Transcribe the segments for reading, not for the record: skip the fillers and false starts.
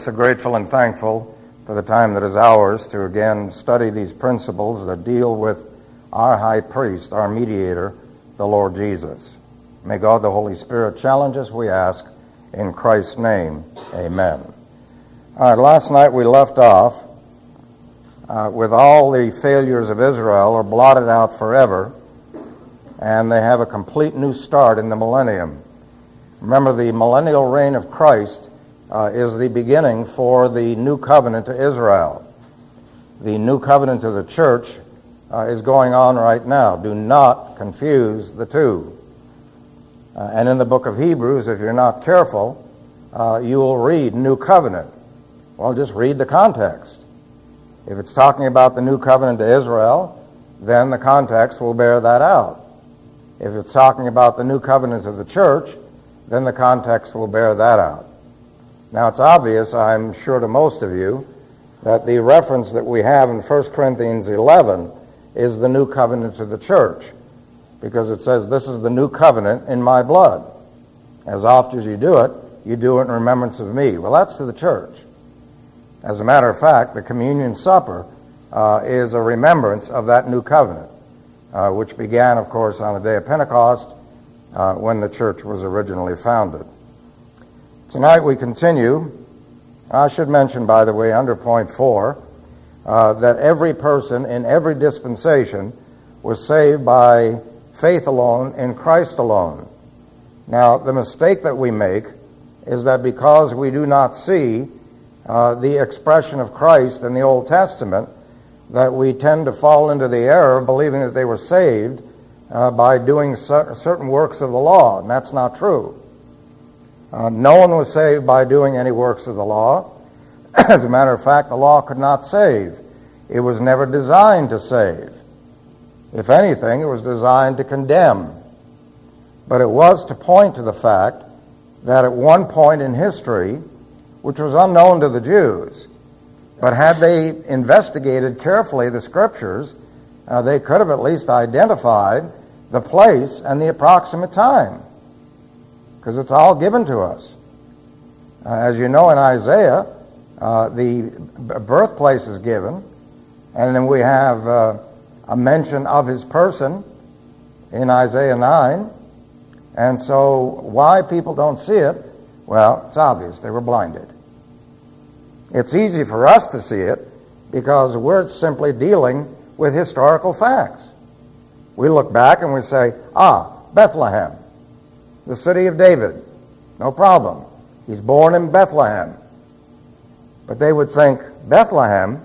So grateful and thankful for the time that is ours to again study these principles that deal with our high priest, our mediator, the Lord Jesus. May God the Holy Spirit challenge us, we ask, in Christ's name. Amen. All right, last night we left off with all the failures of Israel are blotted out forever, and they have a complete new start in the millennium. Remember, the millennial reign of Christ is the beginning for the new covenant to Israel. The new covenant to the church is going on right now. Do not confuse the two. And in the book of Hebrews, if you're not careful, you will read new covenant. Well, just read the context. If it's talking about the new covenant to Israel, then the context will bear that out. If it's talking about the new covenant to the church, then the context will bear that out. Now, it's obvious, I'm sure to most of you, that the reference that we have in 1 Corinthians 11 is the new covenant to the church, because it says, this is the new covenant in my blood. As oft as you do it in remembrance of me. Well, that's to the church. As a matter of fact, the communion supper is a remembrance of that new covenant, which began, of course, on the day of Pentecost, when the church was originally founded. Tonight we continue. I should mention, by the way, under point 4, that every person in every dispensation was saved by faith alone in Christ alone. Now, the mistake that we make is that because we do not see the expression of Christ in the Old Testament, that we tend to fall into the error of believing that they were saved by doing certain works of the law, and that's not true. No one was saved by doing any works of the law. As a matter of fact, the law could not save. It was never designed to save. If anything, it was designed to condemn. But it was to point to the fact that at one point in history, which was unknown to the Jews, but had they investigated carefully the Scriptures, they could have at least identified the place and the approximate time, because it's all given to us. As you know, in Isaiah, the birthplace is given, and then we have a mention of his person in Isaiah 9. And so why people don't see it, well, it's obvious. They were blinded. It's easy for us to see it because we're simply dealing with historical facts. We look back and we say, Bethlehem, the city of David, no problem. He's born in Bethlehem. But they would think, Bethlehem?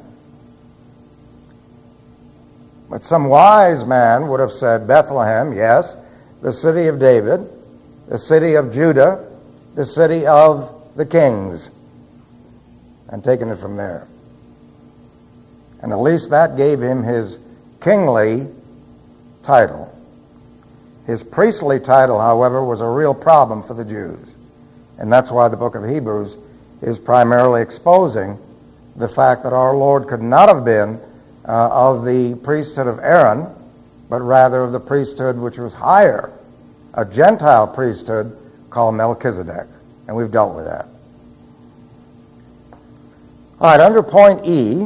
But some wise man would have said, Bethlehem, yes, the city of David, the city of Judah, the city of the kings, and taken it from there. And at least that gave him his kingly title. His priestly title, however, was a real problem for the Jews. And that's why the book of Hebrews is primarily exposing the fact that our Lord could not have been of the priesthood of Aaron, but rather of the priesthood which was higher, a Gentile priesthood called Melchizedek. And we've dealt with that. All right, under point E,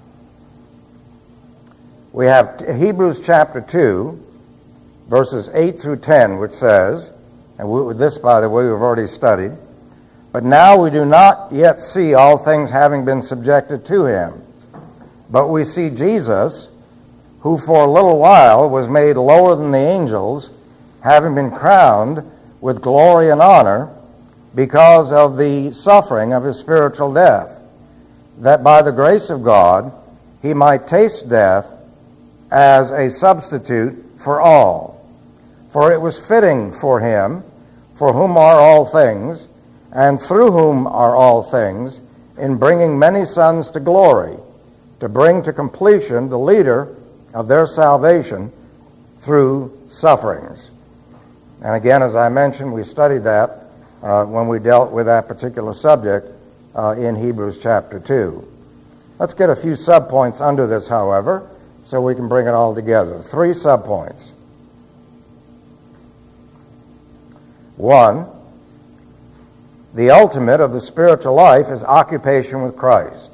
we have Hebrews chapter 2, verses 8 through 10, which says, and this, by the way, we've already studied, but now we do not yet see all things having been subjected to him. But we see Jesus, who for a little while was made lower than the angels, having been crowned with glory and honor because of the suffering of his spiritual death, that by the grace of God he might taste death as a substitute for all. For it was fitting for him, for whom are all things, and through whom are all things, in bringing many sons to glory, to bring to completion the leader of their salvation through sufferings. And again, as I mentioned, we studied that when we dealt with that particular subject in Hebrews chapter 2. Let's get a few subpoints under this, however, so we can bring it all together. 3 subpoints. 1, The ultimate of the spiritual life is occupation with Christ.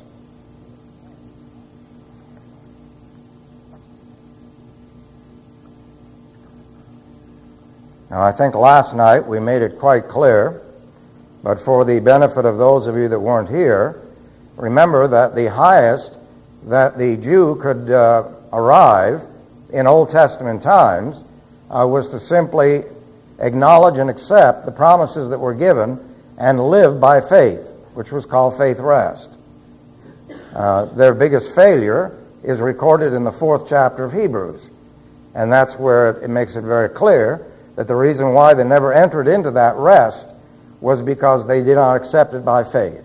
Now, I think last night we made it quite clear, but for the benefit of those of you that weren't here, remember that the highest that the Jew could arrive in Old Testament times was to simply acknowledge and accept the promises that were given and live by faith, which was called faith rest. Their biggest failure is recorded in the 4th chapter of Hebrews, and that's where it makes it very clear that the reason why they never entered into that rest was because they did not accept it by faith.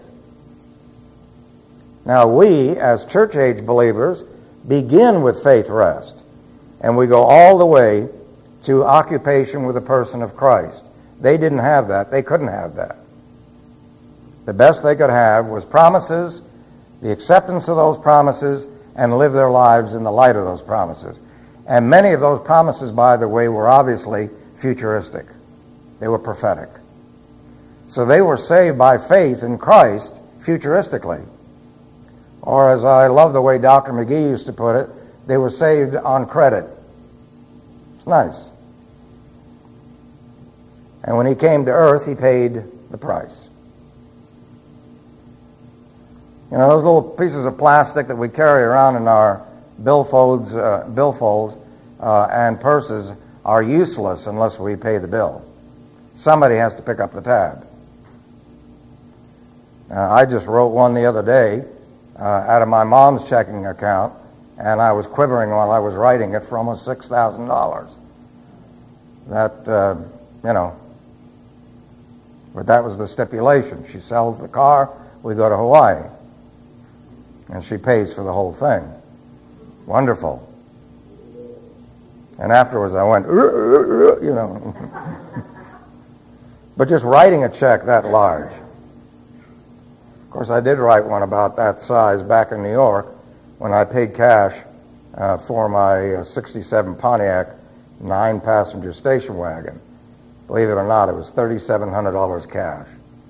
Now we, as church-age believers, begin with faith rest, and we go all the way to occupation with the person of Christ. They didn't have that. They couldn't have that. The best they could have was promises, the acceptance of those promises, and live their lives in the light of those promises. And many of those promises, by the way, were obviously futuristic. They were prophetic. So they were saved by faith in Christ futuristically. Or as I love the way Dr. McGee used to put it, they were saved on credit. It's nice. And when he came to earth, he paid the price. You know, those little pieces of plastic that we carry around in our billfolds and purses are useless unless we pay the bill. Somebody has to pick up the tab. I just wrote one the other day out of my mom's checking account, and I was quivering while I was writing it for almost $6,000. That, but that was the stipulation. She sells the car, we go to Hawaii, and she pays for the whole thing. Wonderful. And afterwards I went, But just writing a check that large. Of course, I did write one about that size back in New York when I paid cash for my 67 Pontiac 9-passenger station wagon. Believe it or not, it was $3,700 cash.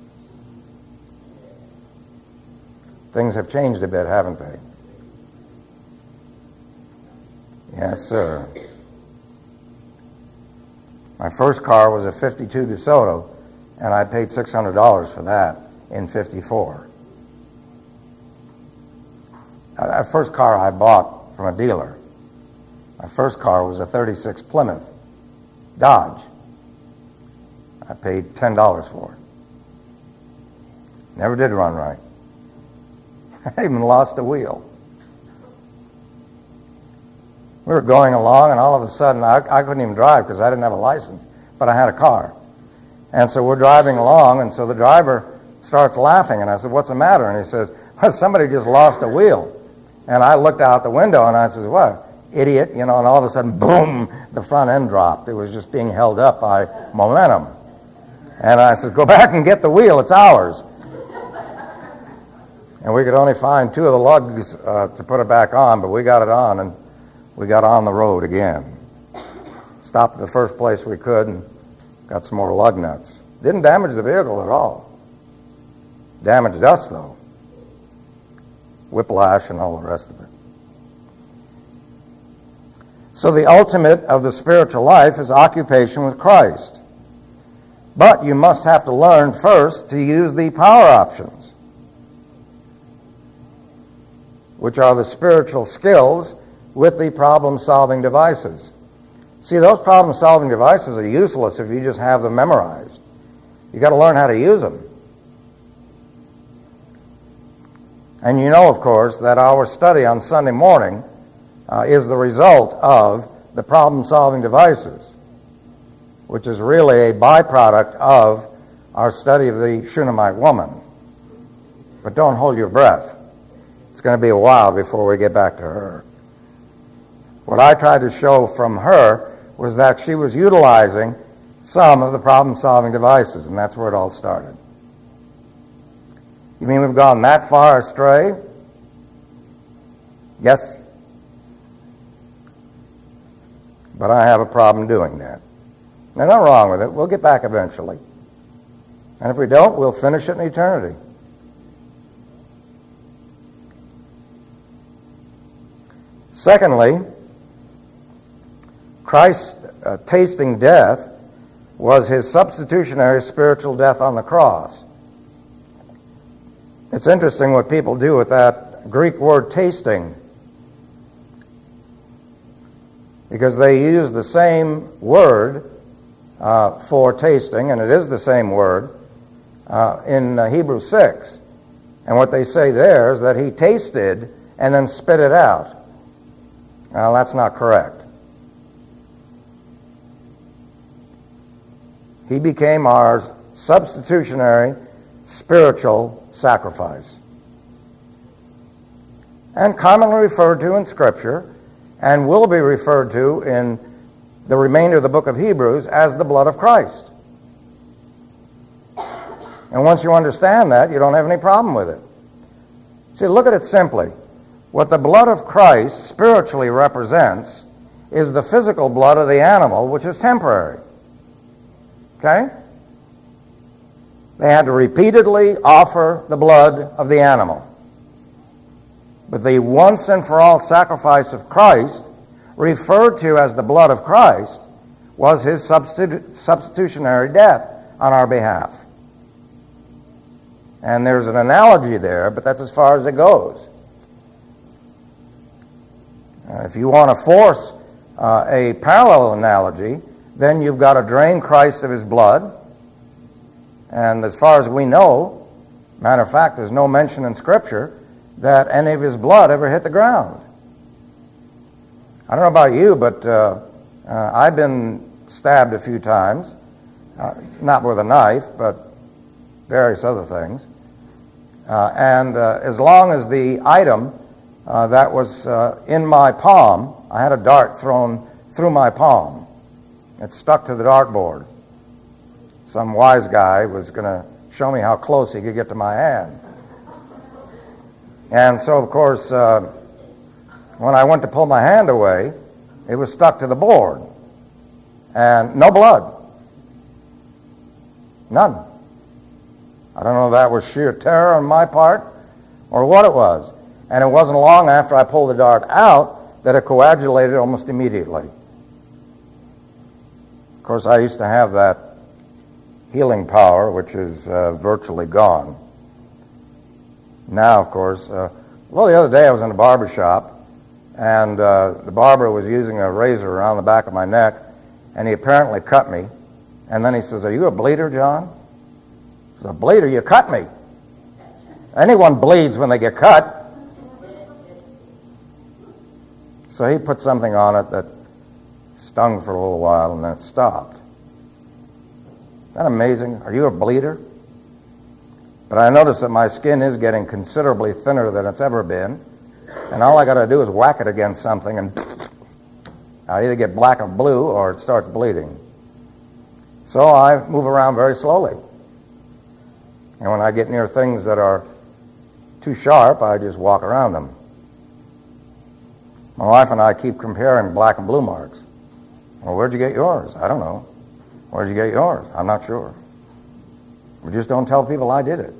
Things have changed a bit, haven't they? Yes, sir. My first car was a 52 DeSoto, and I paid $600 for that in 54. That first car I bought from a dealer. My first car was a 36 Plymouth Dodge. I paid $10 for it. Never did run right. I even lost a wheel. We were going along, and all of a sudden, I couldn't even drive because I didn't have a license, but I had a car. And so we're driving along, and so the driver starts laughing, and I said, "What's the matter?" And he says, "Well, somebody just lost a wheel." And I looked out the window, and I said, "What, idiot?" And all of a sudden, boom, the front end dropped. It was just being held up by momentum. And I said, "Go back and get the wheel, it's ours." And we could only find 2 of the lugs to put it back on, but we got it on, and we got on the road again. Stopped at the first place we could and got some more lug nuts. Didn't damage the vehicle at all. Damaged us, though. Whiplash and all the rest of it. So the ultimate of the spiritual life is occupation with Christ. But you must have to learn first to use the power options, which are the spiritual skills with the problem-solving devices. See, those problem-solving devices are useless if you just have them memorized. You've got to learn how to use them. And you know, of course, that our study on Sunday morning is the result of the problem-solving devices, which is really a byproduct of our study of the Shunammite woman. But don't hold your breath. It's going to be a while before we get back to her. What I tried to show from her was that she was utilizing some of the problem-solving devices, and that's where it all started. You mean we've gone that far astray? Yes. But I have a problem doing that. There's nothing wrong with it. We'll get back eventually. And if we don't, we'll finish it in eternity. Secondly, Christ tasting death was his substitutionary spiritual death on the cross. It's interesting what people do with that Greek word tasting, because they use the same word for tasting, and it is the same word in Hebrews 6. And what they say there is that he tasted and then spit it out. Now, that's not correct. He became our substitutionary spiritual sacrifice, and commonly referred to in Scripture, and will be referred to in the remainder of the book of Hebrews as the blood of Christ. And once you understand that, you don't have any problem with it. See, look at it simply. What the blood of Christ spiritually represents is the physical blood of the animal, which is temporary. Okay? They had to repeatedly offer the blood of the animal. But the once and for all sacrifice of Christ, referred to as the blood of Christ, was his substitutionary death on our behalf. And there's an analogy there, but that's as far as it goes. If you want to force a parallel analogy, then you've got to drain Christ of his blood. And as far as we know, matter of fact, there's no mention in Scripture that any of his blood ever hit the ground. I don't know about you, but I've been stabbed a few times, not with a knife, but various other things. And as long as the item that was in my palm, I had a dart thrown through my palm. It stuck to the dartboard. Some wise guy was going to show me how close he could get to my hand. And so, of course, when I went to pull my hand away, it was stuck to the board. And no blood. None. I don't know if that was sheer terror on my part or what it was. And it wasn't long after I pulled the dart out that it coagulated almost immediately. Of course, I used to have that healing power, which is virtually gone. Now, of course, the other day I was in a barber shop, and the barber was using a razor around the back of my neck, and he apparently cut me. And then he says, "Are you a bleeder, John?" I said, "A bleeder? You cut me." Anyone bleeds when they get cut. So he put something on it that stung for a little while, and then it stopped. Isn't that amazing? Are you a bleeder? But I notice that my skin is getting considerably thinner than it's ever been, and all I got to do is whack it against something, and I either get black or blue, or it starts bleeding. So I move around very slowly. And when I get near things that are too sharp, I just walk around them. My wife and I keep comparing black and blue marks. Well, where'd you get yours? I don't know. Where'd you get yours? I'm not sure. We just don't tell people I did it.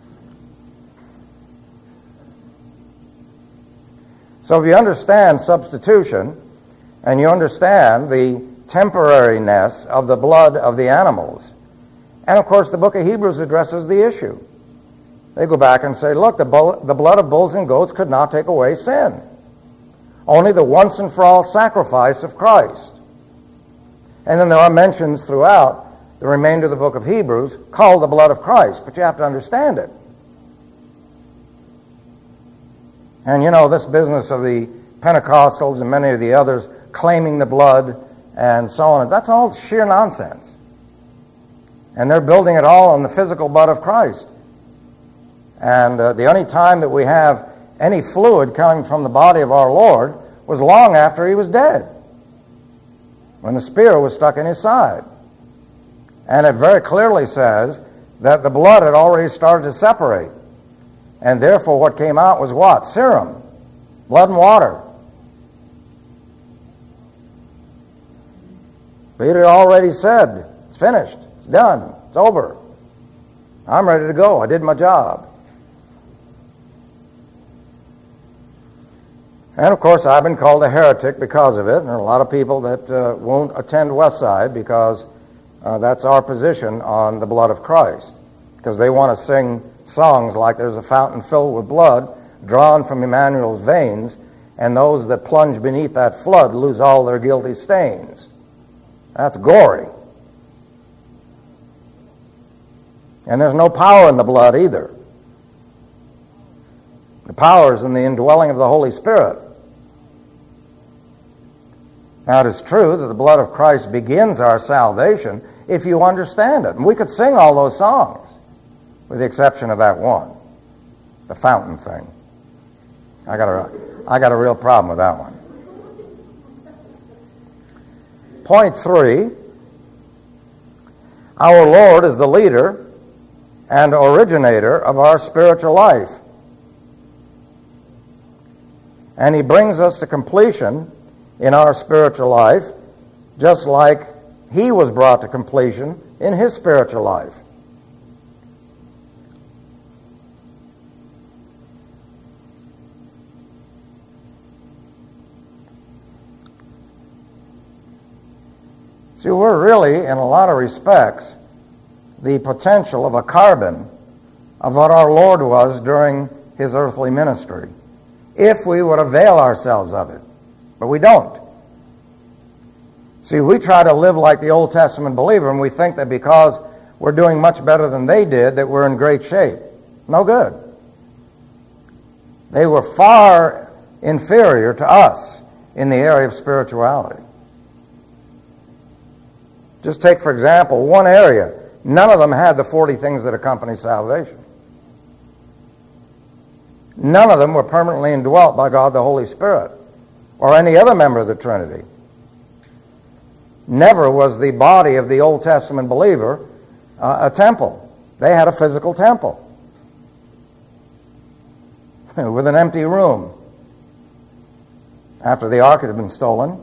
So if you understand substitution, and you understand the temporariness of the blood of the animals, and of course the book of Hebrews addresses the issue. They go back and say, look, the blood of bulls and goats could not take away sin. Only the once and for all sacrifice of Christ. And then there are mentions throughout the remainder of the book of Hebrews called the blood of Christ, but you have to understand it. And you know, this business of the Pentecostals and many of the others claiming the blood and so on, that's all sheer nonsense. And they're building it all on the physical blood of Christ. And the only time that we have any fluid coming from the body of our Lord was long after he was dead, when the spear was stuck in his side. And it very clearly says that the blood had already started to separate. And therefore what came out was what? Serum. Blood and water. Peter already said, it's finished. It's done. It's over. I'm ready to go. I did my job. And of course, I've been called a heretic because of it. And there are a lot of people that won't attend Westside because that's our position on the blood of Christ. Because they want to sing songs like there's a fountain filled with blood drawn from Emmanuel's veins, and those that plunge beneath that flood lose all their guilty stains. That's gory. And there's no power in the blood either. The power is in the indwelling of the Holy Spirit. Now, it is true that the blood of Christ begins our salvation if you understand it. And we could sing all those songs, with the exception of that one, the fountain thing. I got a real problem with that one. Point 3, our Lord is the leader and originator of our spiritual life. And He brings us to completion in our spiritual life, just like He was brought to completion in His spiritual life. See, we're really, in a lot of respects, the potential of a carbon of what our Lord was during His earthly ministry, if we would avail ourselves of it. But we don't. See, we try to live like the Old Testament believer, and we think that because we're doing much better than they did, that we're in great shape. No good. They were far inferior to us in the area of spirituality. Just take, for example, one area. None of them had the 40 things that accompany salvation. None of them were permanently indwelt by God the Holy Spirit or any other member of the Trinity. Never was the body of the Old Testament believer a temple. They had a physical temple with an empty room after the ark had been stolen,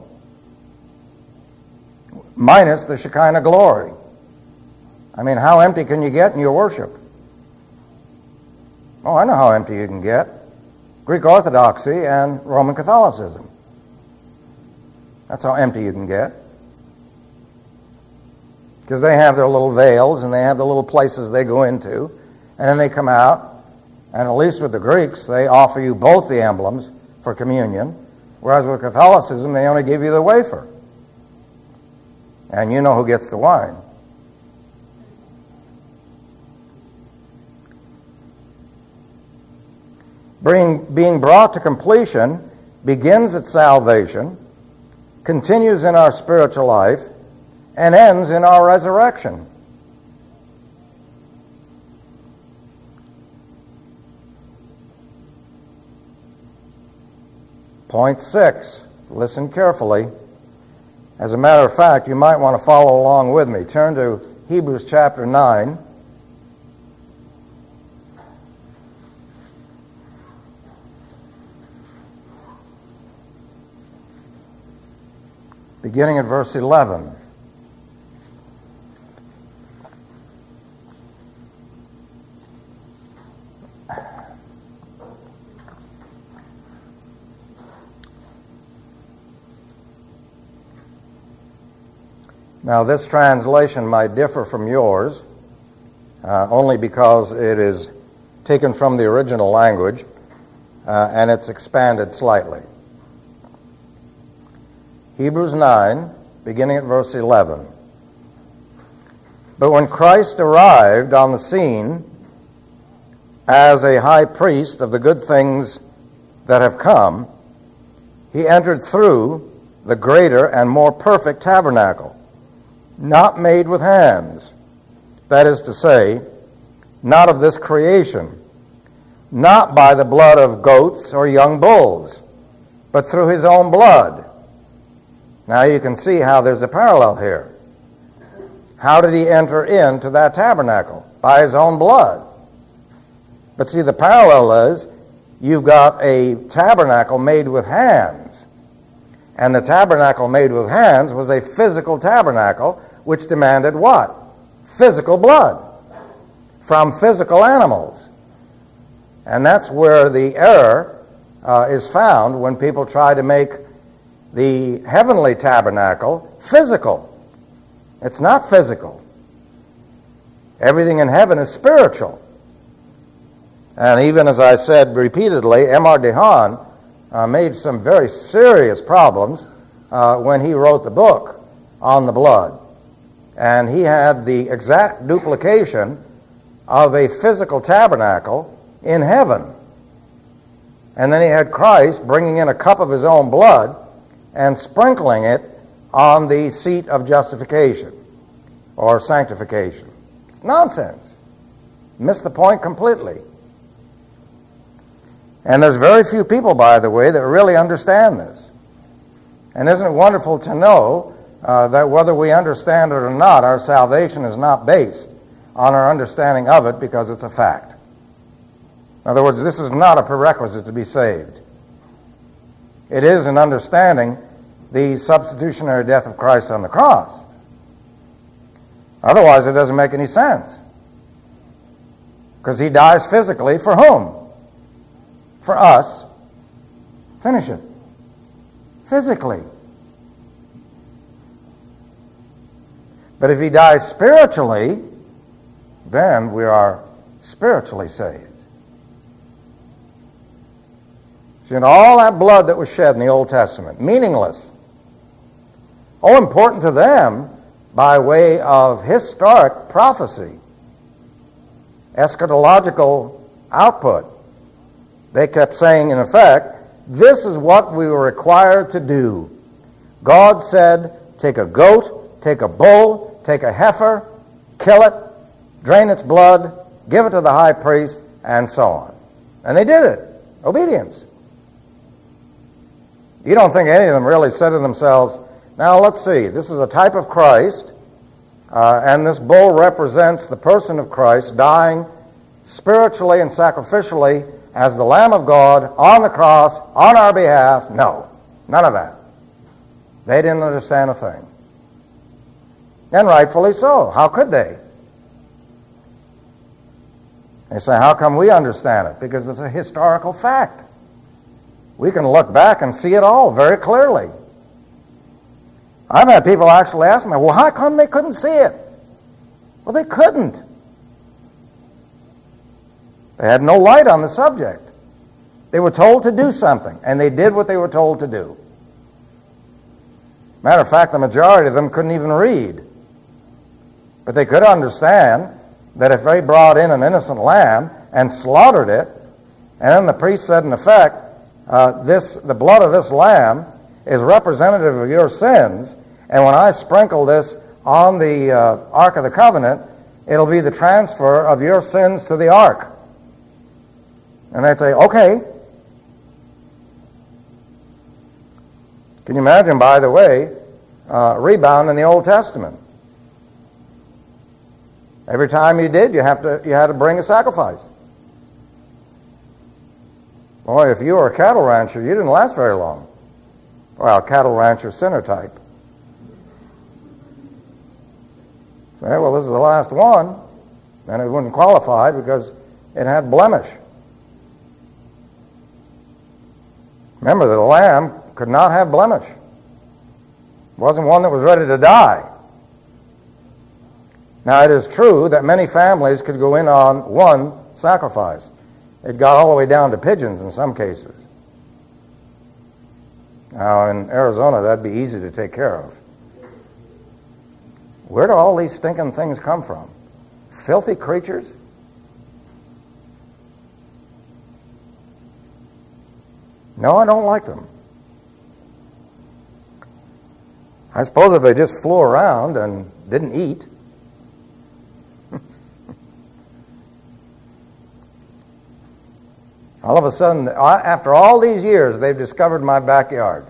minus the Shekinah glory. I mean, how empty can you get in your worship? Oh, I know how empty you can get. Greek Orthodoxy and Roman Catholicism. That's how empty you can get. Because they have their little veils and they have the little places they go into, and then they come out, and at least with the Greeks, they offer you both the emblems for communion, whereas with Catholicism, they only give you the wafer. And you know who gets the wine. Being brought to completion begins at salvation, continues in our spiritual life, and ends in our resurrection. Point 6. Listen carefully. As a matter of fact, you might want to follow along with me. Turn to Hebrews chapter 9. Beginning at verse 11. Now, this translation might differ from yours, only because it is taken from the original language, and it's expanded slightly. Hebrews 9, beginning at verse 11. But when Christ arrived on the scene as a high priest of the good things that have come, he entered through the greater and more perfect tabernacle, not made with hands, that is to say, not of this creation, not by the blood of goats or young bulls, but through his own blood. Now you can see how there's a parallel here. How did he enter into that tabernacle? By his own blood. But see, the parallel is, you've got a tabernacle made with hands. And the tabernacle made with hands was a physical tabernacle which demanded what? Physical blood. from physical animals. And that's where the error is found when people try to make the heavenly tabernacle physical. It's not physical. Everything in heaven is spiritual. And even as I said repeatedly, M.R. DeHaan made some very serious problems when he wrote the book on the blood. And he had the exact duplication of a physical tabernacle in heaven. And then he had Christ bringing in a cup of his own blood and sprinkling it on the seat of justification or sanctification. It's nonsense. Missed the point completely. And there's very few people, by the way, that really understand this. And isn't it wonderful to know that whether we understand it or not, our salvation is not based on our understanding of it because it's a fact. In other words, this is not a prerequisite to be saved. It is in understanding the substitutionary death of Christ on the cross. Otherwise, it doesn't make any sense. Because he dies physically for whom? For us. Finish it. Physically. But if he dies spiritually, then we are spiritually saved. See, and all that blood that was shed in the Old Testament, meaningless. Oh, important to them by way of historic prophecy, eschatological output. They kept saying, in effect, this is what we were required to do. God said, take a goat, take a bull, take a heifer, kill it, drain its blood, give it to the high priest, and so on. And they did it. Obedience. You don't think any of them really said to themselves, now let's see, this is a type of Christ, and this bull represents the person of Christ dying spiritually and sacrificially as the Lamb of God on the cross on our behalf. No, none of that. They didn't understand a thing. And rightfully so. How could they? They say, how come we understand it? Because it's a historical fact. We can look back and see it all very clearly. I've had people actually ask me, well, how come they couldn't see it? Well, they couldn't. They had no light on the subject. They were told to do something, and they did what they were told to do. Matter of fact, the majority of them couldn't even read. But they could understand that if they brought in an innocent lamb and slaughtered it, and then the priest said, in effect, the blood of this lamb is representative of your sins, and when I sprinkle this on the Ark of the Covenant, it'll be the transfer of your sins to the Ark. And they'd say, okay. Can you imagine, by the way, rebound in the Old Testament? Every time you did, you had to bring a sacrifice. Boy, if you were a cattle rancher, you didn't last very long. Well, cattle rancher sinner type. Say, well, this is the last one. Then it wouldn't qualify because it had blemish. Remember, the lamb could not have blemish. It wasn't one that was ready to die. Now, it is true that many families could go in on one sacrifice. It got all the way down to pigeons in some cases. Now, in Arizona, that'd be easy to take care of. Where do all these stinking things come from? Filthy creatures? No, I don't like them. I suppose if they just flew around and didn't eat. All of a sudden, after all these years, they've discovered my backyard.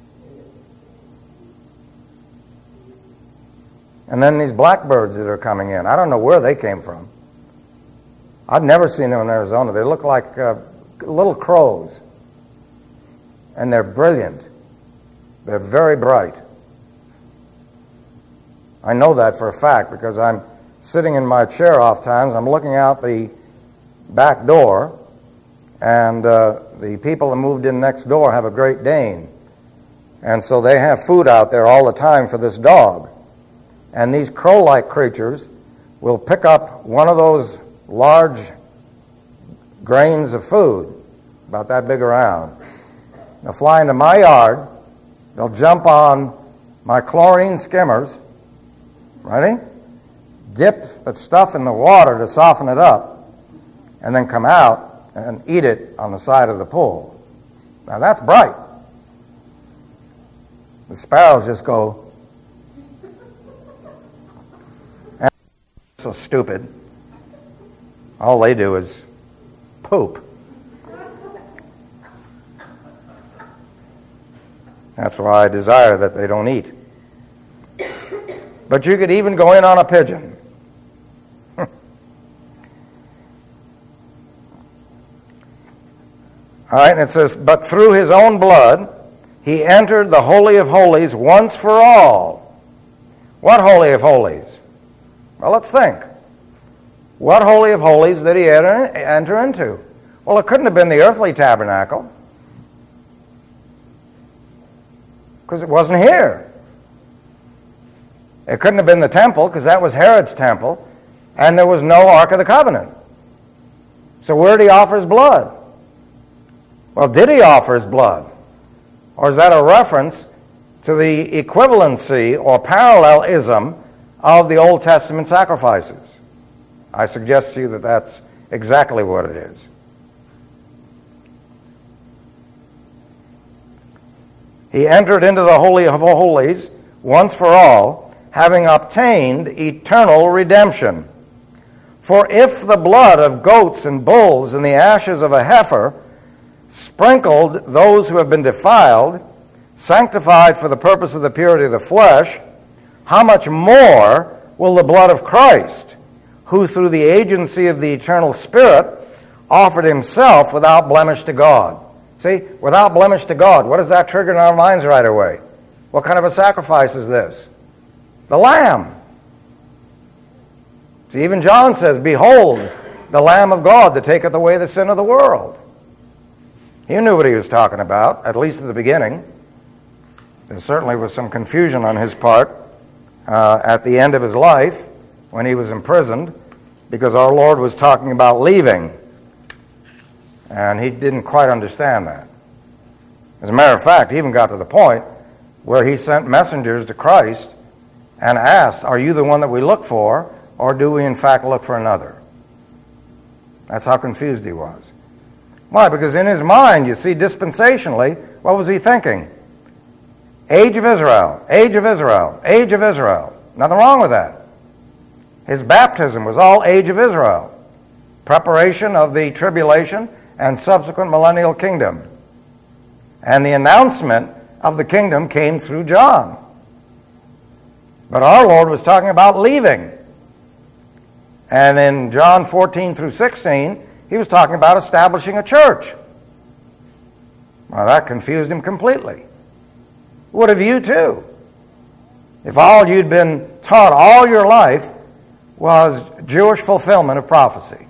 And then these blackbirds that are coming in, I don't know where they came from. I've never seen them in Arizona. They look like little crows. And they're brilliant. They're very bright. I know that for a fact because I'm sitting in my chair oftentimes. I'm looking out the back door, and the people that moved in next door have a Great Dane. And so they have food out there all the time for this dog. And these crow-like creatures will pick up one of those large grains of food, about that big around. They'll fly into my yard. They'll jump on my chlorine skimmers. Ready? Dip the stuff in the water to soften it up, and then come out and eat it on the side of the pool. Now that's bright. The sparrows just go, and so stupid. All they do is poop. That's why I desire that they don't eat. But you could even go in on a pigeon. All right, and it says, but through his own blood he entered the Holy of Holies once for all. What Holy of Holies? Well, let's think. What Holy of Holies did he enter into? Well, it couldn't have been the earthly tabernacle, because it wasn't here. It couldn't have been the temple, because that was Herod's temple, and there was no Ark of the Covenant. So where did he offer his blood? Well, did he offer his blood? Or is that a reference to the equivalency or parallelism of the Old Testament sacrifices? I suggest to you that that's exactly what it is. He entered into the Holy of Holies once for all, having obtained eternal redemption. For if the blood of goats and bulls and the ashes of a heifer sprinkled those who have been defiled, sanctified for the purpose of the purity of the flesh, how much more will the blood of Christ, who through the agency of the eternal Spirit offered himself without blemish to God. See, without blemish to God, what does that trigger in our minds right away? What kind of a sacrifice is this? The Lamb. See, even John says, behold, the Lamb of God that taketh away the sin of the world. He knew what he was talking about, at least at the beginning. There certainly was some confusion on his part at the end of his life when he was imprisoned, because our Lord was talking about leaving, and he didn't quite understand that. As a matter of fact, he even got to the point where he sent messengers to Christ and asked, are you the one that we look for, or do we in fact look for another? That's how confused he was. Why? Because in his mind, you see, dispensationally, what was he thinking? Age of Israel, age of Israel, age of Israel. Nothing wrong with that. His baptism was all age of Israel. Preparation of the tribulation and subsequent millennial kingdom. And the announcement of the kingdom came through John. But our Lord was talking about leaving. And in John 14 through 16, he was talking about establishing a church. Well, that confused him completely. Would have you too. If all you'd been taught all your life was Jewish fulfillment of prophecy.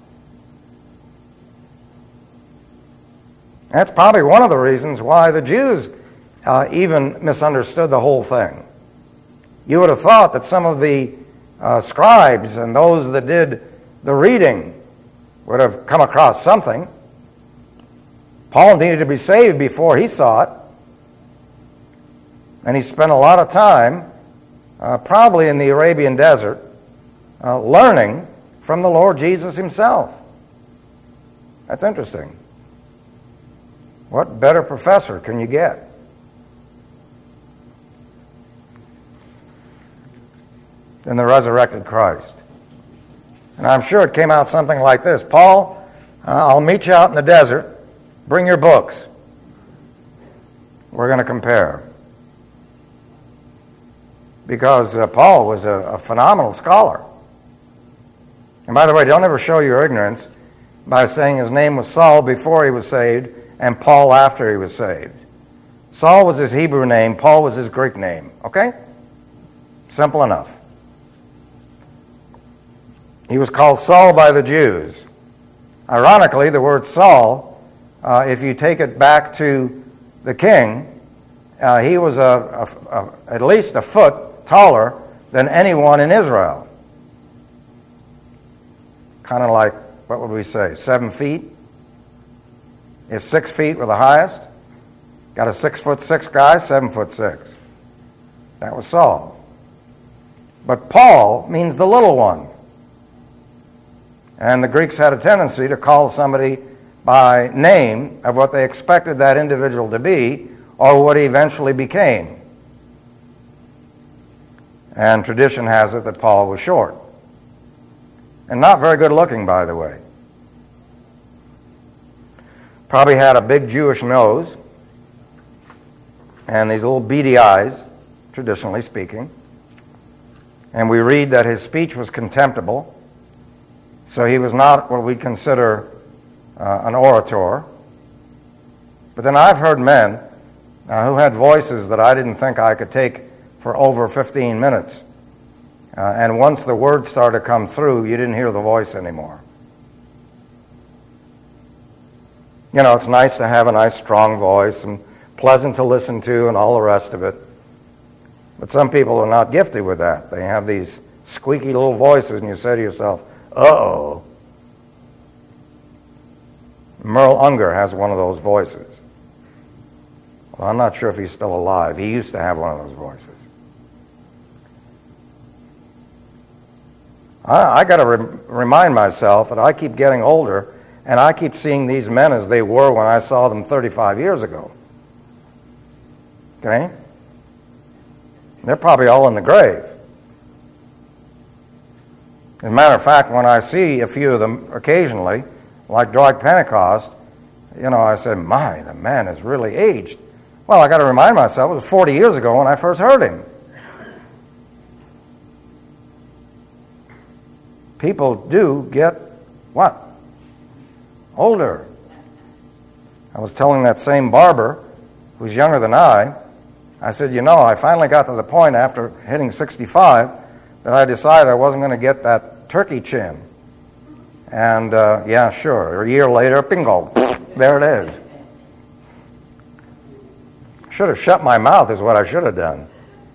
That's probably one of the reasons why the Jews even misunderstood the whole thing. You would have thought that some of the scribes and those that did the reading would have come across something. Paul needed to be saved before he saw it. And he spent a lot of time, probably in the Arabian desert, learning from the Lord Jesus himself. That's interesting. What better professor can you get? Than the resurrected Christ. And I'm sure it came out something like this. Paul, I'll meet you out in the desert. Bring your books. We're going to compare. Because Paul was a phenomenal scholar. And by the way, don't ever show your ignorance by saying his name was Saul before he was saved and Paul after he was saved. Saul was his Hebrew name, Paul was his Greek name. Okay? Simple enough. He was called Saul by the Jews. Ironically, the word Saul, if you take it back to the king, he was at least a foot taller than anyone in Israel. Kind of like, what would we say, 7 feet? If 6 feet were the highest, got a 6'6" guy, 7'6". That was Saul. But Paul means the little one. And the Greeks had a tendency to call somebody by name of what they expected that individual to be or what he eventually became. And tradition has it that Paul was short. And not very good looking, by the way. Probably had a big Jewish nose and these little beady eyes, traditionally speaking. And we read that his speech was contemptible. So he was not what we consider an orator. But then I've heard men who had voices that I didn't think I could take for over 15 minutes. And once the words started to come through, you didn't hear the voice anymore. You know, it's nice to have a nice strong voice and pleasant to listen to and all the rest of it. But some people are not gifted with that. They have these squeaky little voices and you say to yourself, uh-oh. Merle Unger has one of those voices. Well, I'm not sure if he's still alive. He used to have one of those voices. I got to remind myself that I keep getting older and I keep seeing these men as they were when I saw them 35 years ago. Okay? They're probably all in the grave. As a matter of fact, when I see a few of them occasionally, like Dwight Pentecost, you know, I said, my, the man is really aged. Well, I got to remind myself, it was 40 years ago when I first heard him. People do get, what? Older. I was telling that same barber, who's younger than I said, you know, I finally got to the point after hitting 65 that I decided I wasn't going to get that turkey chin. And, yeah, sure. A year later, bingo, there it is. Should have shut my mouth is what I should have done.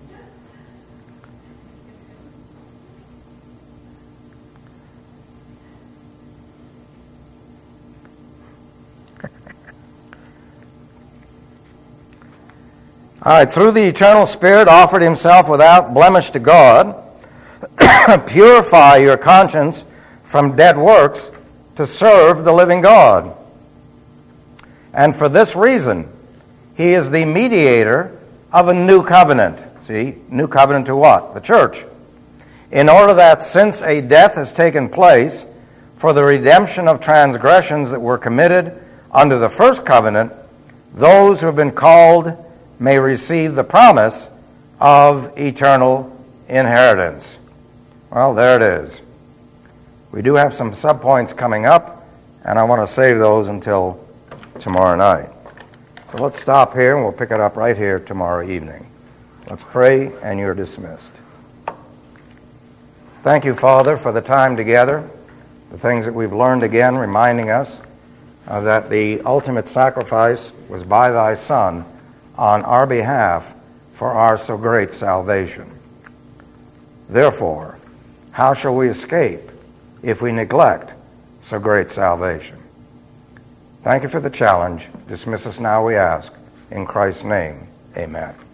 All right, through the eternal Spirit offered himself without blemish to God, purify your conscience from dead works to serve the living God. And for this reason, he is the mediator of a new covenant. See, new covenant to what? The church. In order that since a death has taken place for the redemption of transgressions that were committed under the first covenant, those who have been called may receive the promise of eternal inheritance. Well, there it is. We do have some subpoints coming up, and I want to save those until tomorrow night. So let's stop here, and we'll pick it up right here tomorrow evening. Let's pray, and you're dismissed. Thank you, Father, for the time together, the things that we've learned again, reminding us that the ultimate sacrifice was by thy Son on our behalf for our so great salvation. Therefore, how shall we escape if we neglect so great salvation? Thank you for the challenge. Dismiss us now, we ask. In Christ's name, amen.